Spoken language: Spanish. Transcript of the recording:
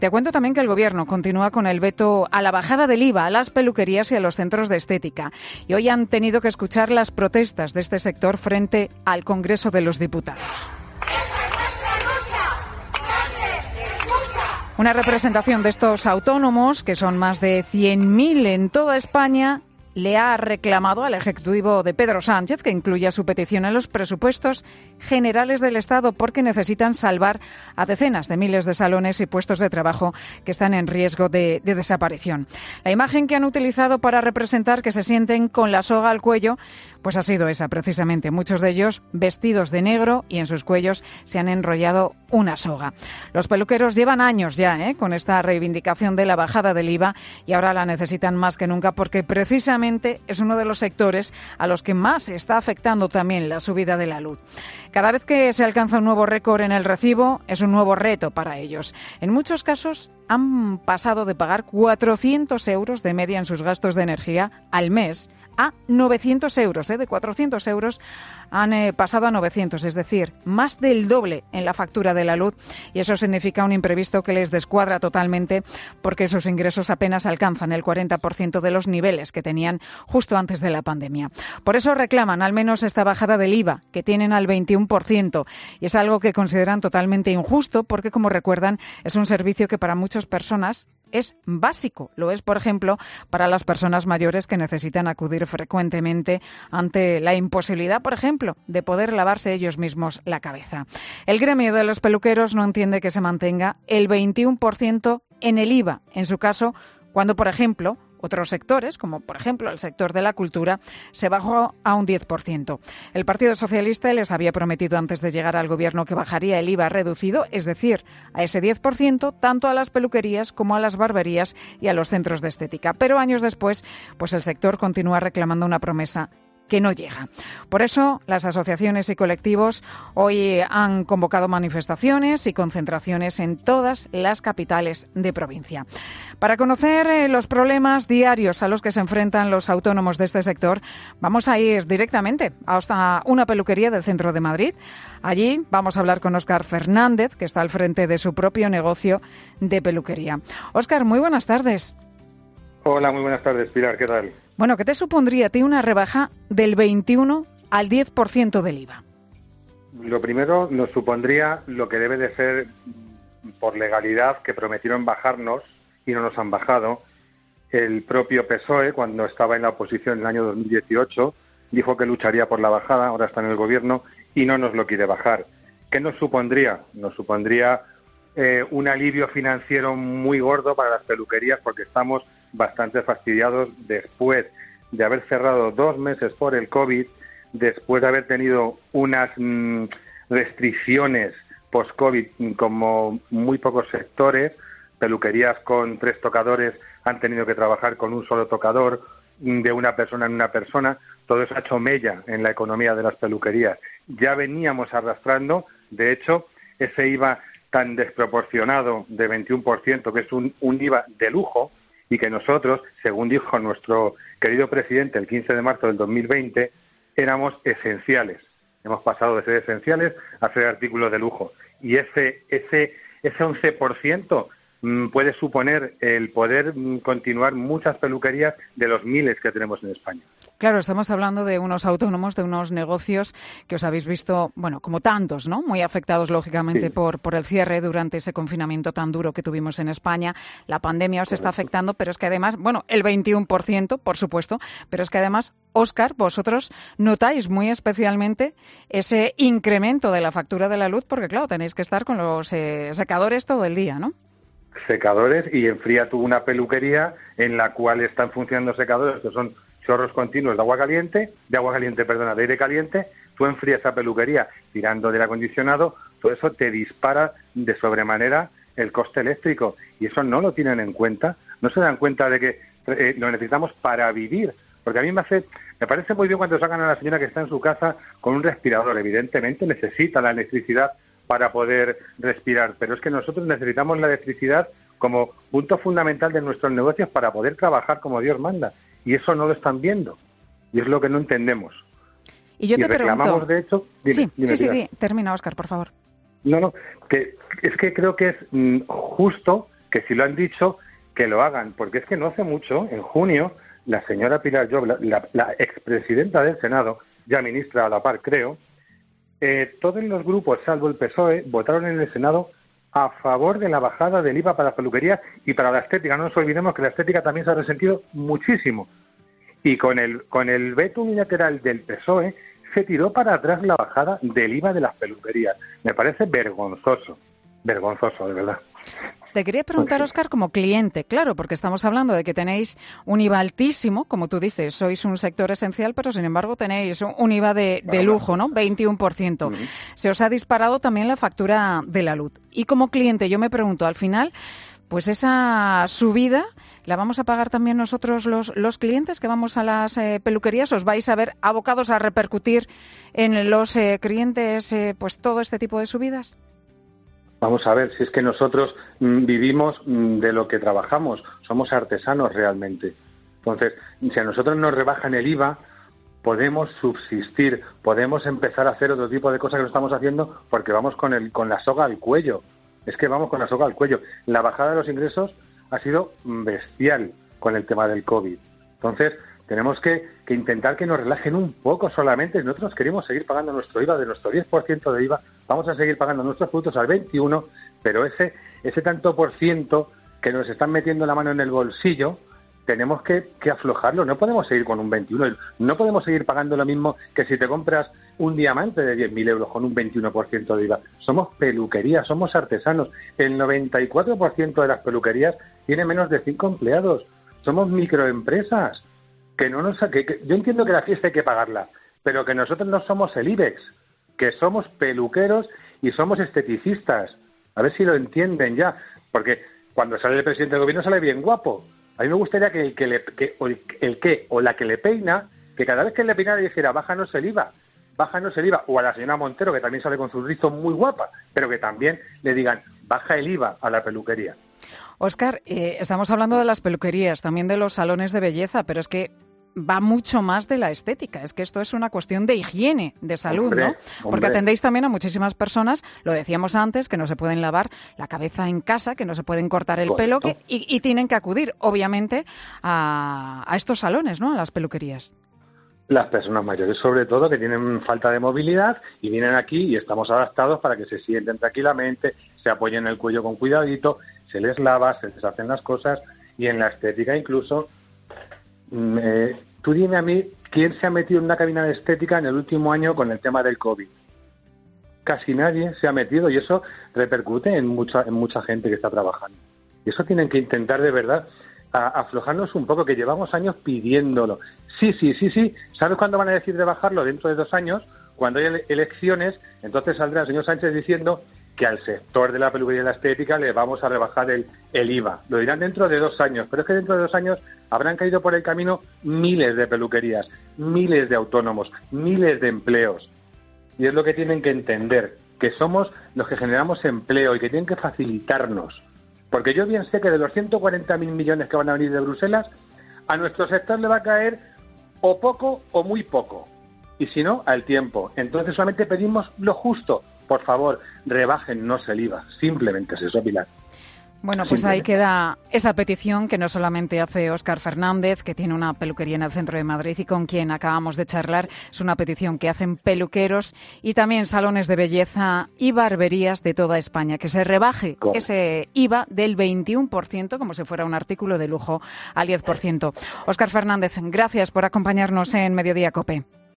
Te cuento también que el Gobierno continúa con el veto a la bajada del IVA a las peluquerías y a los centros de estética. Y hoy han tenido que escuchar las protestas de este sector frente al Congreso de los Diputados. Una representación de estos autónomos, que son más de 100.000 en toda España, le ha reclamado al Ejecutivo de Pedro Sánchez que incluya su petición en los presupuestos generales del Estado porque necesitan salvar a decenas de miles de salones y puestos de trabajo que están en riesgo de desaparición. La imagen que han utilizado para representar que se sienten con la soga al cuello, pues ha sido esa precisamente. Muchos de ellos vestidos de negro y en sus cuellos se han enrollado una soga. Los peluqueros llevan años ya con esta reivindicación de la bajada del IVA y ahora la necesitan más que nunca porque precisamente es uno de los sectores a los que más está afectando también la subida de la luz. Cada vez que se alcanza un nuevo récord en el recibo, es un nuevo reto para ellos. En muchos casos han pasado de pagar 400 euros de media en sus gastos de energía al mes a 900 euros. De 400 euros han pasado a 900, es decir, más del doble en la factura de la luz. Y eso significa un imprevisto que les descuadra totalmente porque sus ingresos apenas alcanzan el 40% de los niveles que tenían justo antes de la pandemia. Por eso reclaman al menos esta bajada del IVA, que tienen al 21%. Y es algo que consideran totalmente injusto porque, como recuerdan, es un servicio que para muchas personas es básico. Lo es, por ejemplo, para las personas mayores que necesitan acudir frecuentemente ante la imposibilidad, por ejemplo, de poder lavarse ellos mismos la cabeza. El gremio de los peluqueros no entiende que se mantenga el 21% en el IVA, en su caso, cuando, por ejemplo, otros sectores, como por ejemplo el sector de la cultura, se bajó a un 10%. El Partido Socialista les había prometido antes de llegar al Gobierno que bajaría el IVA reducido, es decir, a ese 10%, tanto a las peluquerías como a las barberías y a los centros de estética. Pero años después, pues el sector continúa reclamando una promesa que no llega. Por eso, las asociaciones y colectivos hoy han convocado manifestaciones y concentraciones en todas las capitales de provincia. Para conocer los problemas diarios a los que se enfrentan los autónomos de este sector, vamos a ir directamente hasta una peluquería del centro de Madrid. Allí vamos a hablar con Óscar Fernández, que está al frente de su propio negocio de peluquería. Óscar, muy buenas tardes. Hola, muy buenas tardes, Pilar, ¿qué tal? Bueno, ¿qué te supondría a ti una rebaja del 21 al 10% del IVA? Lo primero nos supondría lo que debe de ser por legalidad, que prometieron bajarnos y no nos han bajado. El propio PSOE, cuando estaba en la oposición en el año 2018, dijo que lucharía por la bajada, ahora está en el Gobierno y no nos lo quiere bajar. ¿Qué nos supondría? Nos supondría un alivio financiero muy gordo para las peluquerías porque estamos bastante fastidiados después de haber cerrado 2 meses por el COVID, después de haber tenido unas restricciones post-COVID como muy pocos sectores. Peluquerías con 3 tocadores han tenido que trabajar con un solo tocador, de una persona en una persona. Todo eso ha hecho mella en la economía de las peluquerías. Ya veníamos arrastrando, de hecho, ese IVA tan desproporcionado de 21%, que es un IVA de lujo, y que nosotros, según dijo nuestro querido presidente el 15 de marzo del 2020, éramos esenciales. Hemos pasado de ser esenciales a ser artículos de lujo. Y ese 11% puede suponer el poder continuar muchas peluquerías de los miles que tenemos en España. Claro, estamos hablando de unos autónomos, de unos negocios que os habéis visto, bueno, como tantos, ¿no? Muy afectados, lógicamente, sí, por el cierre durante ese confinamiento tan duro que tuvimos en España. La pandemia os está afectando, pero es que además, bueno, el 21%, por supuesto, pero es que además, Óscar, vosotros notáis muy especialmente ese incremento de la factura de la luz porque, claro, tenéis que estar con los secadores todo el día, ¿no? Secadores, y enfría tú una peluquería en la cual están funcionando secadores que son chorros continuos de aire caliente. Tú enfrías esa peluquería tirando del acondicionado, todo eso te dispara de sobremanera el coste eléctrico, y eso no lo tienen en cuenta. No se dan cuenta de que lo necesitamos para vivir, porque a mí me parece muy bien cuando sacan a la señora que está en su casa con un respirador. Evidentemente necesita la electricidad para poder respirar, pero es que nosotros necesitamos la electricidad como punto fundamental de nuestros negocios para poder trabajar como Dios manda, y eso no lo están viendo, y es lo que no entendemos. Y yo te reclamamos, pregunto... de hecho... Sí, termina, Óscar, por favor. No, que es que creo que es justo que si lo han dicho, que lo hagan, porque es que no hace mucho, en junio, la señora Pilar Llop, la expresidenta del Senado, ya ministra a la par, creo, todos los grupos, salvo el PSOE, votaron en el Senado a favor de la bajada del IVA para las peluquerías y para la estética. No nos olvidemos que la estética también se ha resentido muchísimo. Y con el veto unilateral del PSOE se tiró para atrás la bajada del IVA de las peluquerías. Me parece vergonzoso, de verdad. Te quería preguntar, Óscar, como cliente, claro, porque estamos hablando de que tenéis un IVA altísimo, como tú dices, sois un sector esencial, pero sin embargo tenéis un IVA de lujo, ¿no? 21%. Uh-huh. Se os ha disparado también la factura de la luz. Y como cliente, yo me pregunto, al final, pues esa subida la vamos a pagar también nosotros los clientes que vamos a las peluquerías. ¿Os vais a ver abocados a repercutir en los clientes pues todo este tipo de subidas? Vamos a ver, si es que nosotros vivimos de lo que trabajamos, somos artesanos realmente. Entonces, si a nosotros nos rebajan el IVA, podemos subsistir, podemos empezar a hacer otro tipo de cosas que no estamos haciendo porque vamos con la soga al cuello. Es que vamos con la soga al cuello. La bajada de los ingresos ha sido bestial con el tema del COVID. Entonces, tenemos que intentar que nos relajen un poco solamente. Nosotros queremos seguir pagando nuestro IVA, de nuestro 10% de IVA, vamos a seguir pagando nuestros productos al 21%, pero ese tanto por ciento que nos están metiendo la mano en el bolsillo, tenemos que aflojarlo. No podemos seguir con un 21%, no podemos seguir pagando lo mismo que si te compras un diamante de 10.000 euros con un 21% de IVA. Somos peluquerías, somos artesanos. El 94% de las peluquerías tiene menos de 5 empleados. Somos microempresas. Yo entiendo que la fiesta hay que pagarla, pero que nosotros no somos el IBEX, que somos peluqueros y somos esteticistas. A ver si lo entienden ya, porque cuando sale el presidente del gobierno sale bien guapo. A mí me gustaría que la que le peina, que cada vez que le peinara dijera, bájanos el IVA, o a la señora Montero, que también sale con sus rizos muy guapa, pero que también le digan, baja el IVA a la peluquería. Óscar, estamos hablando de las peluquerías, también de los salones de belleza, pero es que va mucho más de la estética. Es que esto es una cuestión de higiene, de salud, ¿no? Porque atendéis también a muchísimas personas, lo decíamos antes, que no se pueden lavar la cabeza en casa, que no se pueden cortar el pelo y tienen que acudir, obviamente, a estos salones, ¿no? A las peluquerías. Las personas mayores, sobre todo, que tienen falta de movilidad y vienen aquí y estamos adaptados para que se sienten tranquilamente, se apoyen el cuello con cuidadito, se les lava, se les hacen las cosas y en la estética incluso... tú dime a mí, ¿quién se ha metido en una cabina de estética en el último año con el tema del COVID? Casi nadie se ha metido y eso repercute en mucha gente que está trabajando. Y eso tienen que intentar de verdad aflojarnos un poco, que llevamos años pidiéndolo. Sí. ¿Sabes cuándo van a decir de bajarlo? Dentro de 2 años, cuando haya elecciones, entonces saldrá el señor Sánchez diciendo que al sector de la peluquería y la estética le vamos a rebajar el IVA. Lo dirán dentro de 2 años, pero es que dentro de 2 años habrán caído por el camino miles de peluquerías, miles de autónomos, miles de empleos. Y es lo que tienen que entender, que somos los que generamos empleo y que tienen que facilitarnos. Porque yo bien sé que de los 140.000 millones que van a venir de Bruselas, a nuestro sector le va a caer o poco o muy poco. Y si no, al tiempo. Entonces solamente pedimos lo justo. Por favor, rebájennos el IVA. Simplemente es eso, Pilar. Bueno, pues ahí queda esa petición que no solamente hace Óscar Fernández, que tiene una peluquería en el centro de Madrid y con quien acabamos de charlar, es una petición que hacen peluqueros y también salones de belleza y barberías de toda España, que se rebaje ese IVA del 21%, como si fuera un artículo de lujo, al 10%. Óscar Fernández, gracias por acompañarnos en Mediodía COPE.